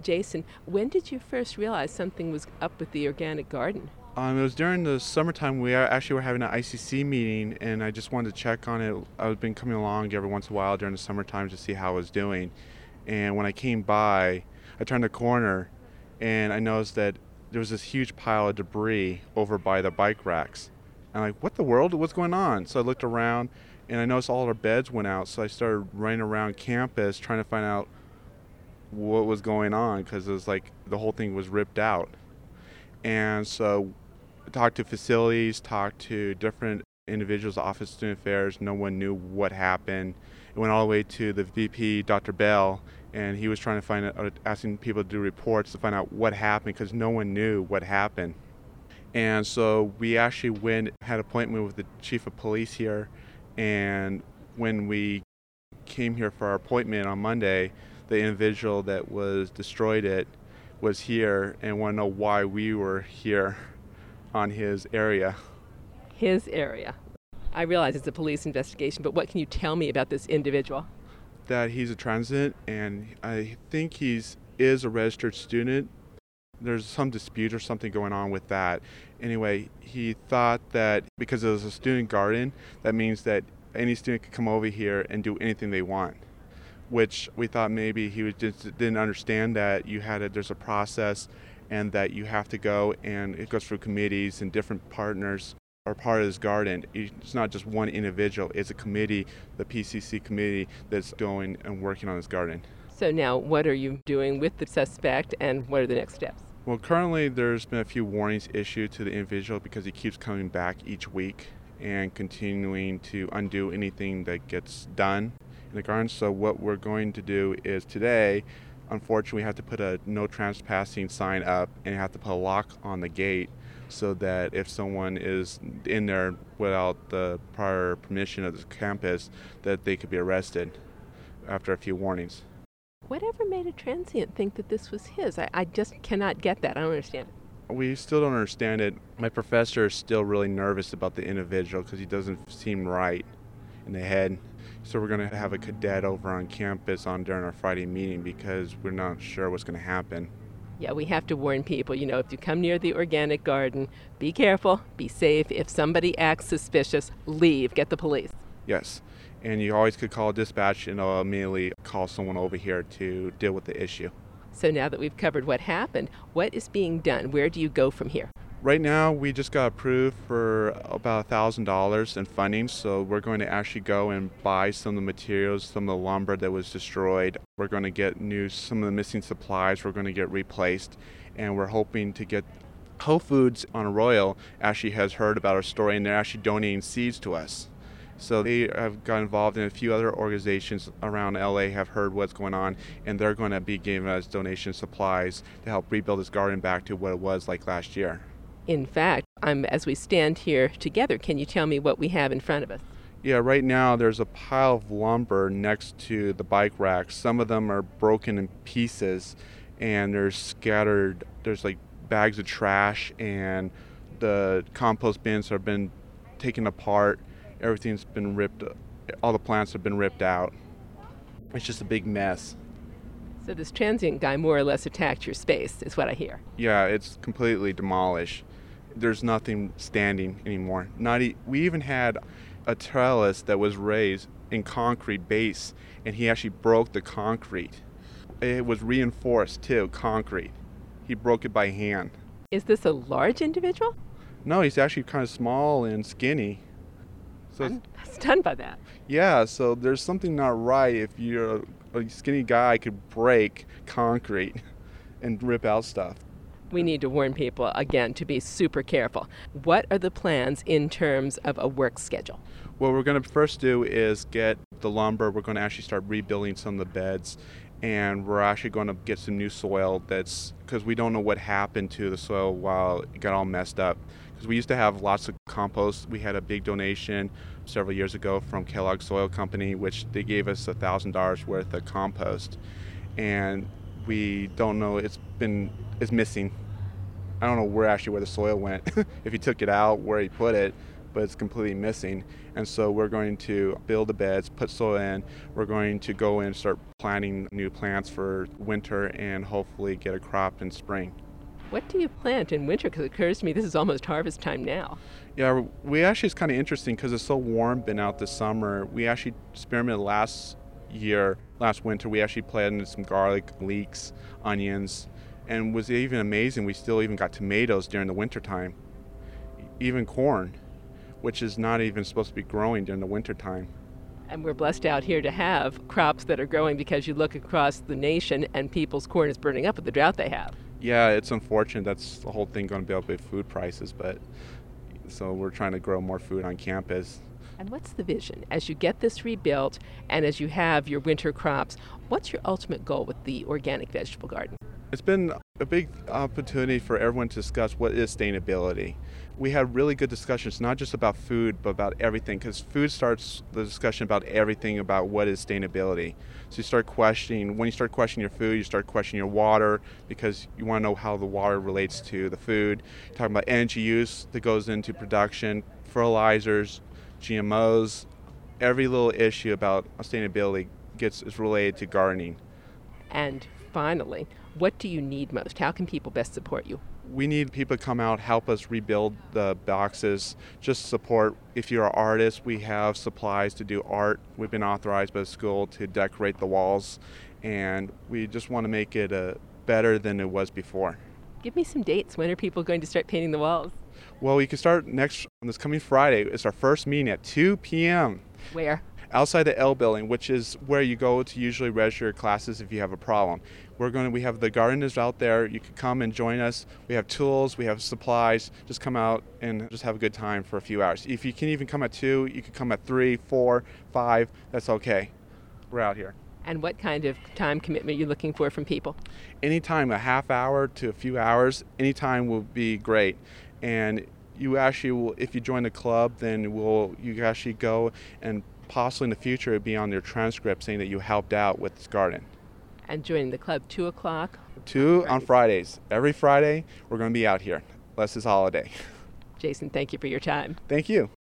Jason, when did you first realize something was up with the organic garden? It was during the summertime. We actually were having an ICC meeting, and I just wanted to check on it. I've been coming along every once in a while during the summertime to see how it was doing. And when I came by, I turned the corner, and I noticed that there was this huge pile of debris over by the bike racks. I'm like, what the world? What's going on? So I looked around, and I noticed all our beds went out. So I started running around campus trying to find out what was going on, because it was like the whole thing was ripped out. And so I talked to facilities, talked to different individuals, Office of Student Affairs. No one knew what happened. It went all the way to the VP, Dr. Bell, and he was trying to find out, asking people to do reports to find out what happened, because no one knew what happened. And so we actually had an appointment with the chief of police here, and when we came here for our appointment on Monday, the individual that was destroyed it was here and wanted to know why we were here on his area. His area. I realize it's a police investigation, but what can you tell me about this individual? That he's a transit, and I think is a registered student. There's some dispute or something going on with that. Anyway, he thought that because it was a student garden, that means that any student could come over here and do anything they want, which we thought maybe he just didn't understand that there's a process, and that you have to go, and it goes through committees, and different partners are part of this garden. It's not just one individual, it's a committee, the PCC committee, that's going and working on this garden. So now what are you doing with the suspect, and what are the next steps? Well, currently there's been a few warnings issued to the individual because he keeps coming back each week and continuing to undo anything that gets done in the garden. So what we're going to do is today, unfortunately, we have to put a no trespassing sign up, and you have to put a lock on the gate so that if someone is in there without the prior permission of the campus, that they could be arrested after a few warnings. Whatever made a transient think that this was his? I just cannot get that. I don't understand it. We still don't understand it. My professor is still really nervous about the individual because he doesn't seem right in the head. So we're going to have a cadet over on campus during our Friday meeting because we're not sure what's going to happen. Yeah, we have to warn people, if you come near the organic garden, be careful, be safe. If somebody acts suspicious, leave, get the police. Yes, and you always could call dispatch and I'll immediately call someone over here to deal with the issue. So now that we've covered what happened, what is being done? Where do you go from here? Right now, we just got approved for about $1,000 in funding, so we're going to actually go and buy some of the materials, some of the lumber that was destroyed. We're going to get some of the missing supplies we're going to get replaced, and we're hoping to get Whole Foods on Arroyo actually has heard about our story, and they're actually donating seeds to us. So they have got involved in a few other organizations around LA, have heard what's going on, and they're going to be giving us donation supplies to help rebuild this garden back to what it was like last year. In fact, as we stand here together, can you tell me what we have in front of us? Yeah, right now there's a pile of lumber next to the bike racks. Some of them are broken in pieces, and there's like bags of trash, and the compost bins have been taken apart. Everything's been ripped, all the plants have been ripped out. It's just a big mess. So this transient guy more or less attacked your space, is what I hear. Yeah, it's completely demolished. There's nothing standing anymore. We even had a trellis that was raised in concrete base, and he actually broke the concrete. It was reinforced too, concrete. He broke it by hand. Is this a large individual? No, he's actually kind of small and skinny. So I'm stunned by that. Yeah, so there's something not right if you're a skinny guy could break concrete and rip out stuff. We need to warn people, again, to be super careful. What are the plans in terms of a work schedule? What we're going to first do is get the lumber. We're going to actually start rebuilding some of the beds, and we're actually going to get some new soil because we don't know what happened to the soil while it got all messed up. Because we used to have lots of compost. We had a big donation several years ago from Kellogg Soil Company, which they gave us $1,000 worth of compost. And we don't know, it's missing. I don't know where the soil went, if he took it out, where he put it, but it's completely missing. And so we're going to build the beds, put soil in. We're going to go in and start planting new plants for winter and hopefully get a crop in spring. What do you plant in winter? Because it occurs to me this is almost harvest time now. Yeah, we actually, it's kind of interesting because it's so warm, been out this summer. We actually experimented last winter. We actually planted some garlic, leeks, onions, and was even amazing. We still even got tomatoes during the winter time, even corn, which is not even supposed to be growing during the winter time. And we're blessed out here to have crops that are growing, because you look across the nation and people's corn is burning up with the drought they have. Yeah, it's unfortunate. That's the whole thing going to be up with food prices, but so we're trying to grow more food on campus. And what's the vision as you get this rebuilt and as you have your winter crops? What's your ultimate goal with the organic vegetable garden? It's been a big opportunity for everyone to discuss what is sustainability. We had really good discussions, not just about food, but about everything, because food starts the discussion about everything about what is sustainability. So you start questioning, when you start questioning your food, you start questioning your water, because you want to know how the water relates to the food. You're talking about energy use that goes into production, fertilizers, GMOs. Every little issue about sustainability is related to gardening. And finally, what do you need most? How can people best support you? We need people to come out, help us rebuild the boxes, just support. If you're an artist, we have supplies to do art. We've been authorized by the school to decorate the walls, and we just want to make it better than it was before. Give me some dates. When are people going to start painting the walls? Well, we can start on this coming Friday. It's our first meeting at 2 p.m. Where? Outside the L building, which is where you go to usually register your classes if you have a problem. We have the gardeners out there. You can come and join us. We have tools, we have supplies. Just come out and just have a good time for a few hours. If you can even come at 2, you can come at 3, 4, 5. That's okay. We're out here. And what kind of time commitment are you looking for from people? Anytime, a half hour to a few hours, anytime will be great. And you actually will, if you join the club, then you actually go and possibly in the future it'd be on your transcript saying that you helped out with this garden. And joining the club 2 o'clock? 2 on Fridays. Every Friday we're going to be out here, unless it's holiday. Jason, thank you for your time. Thank you.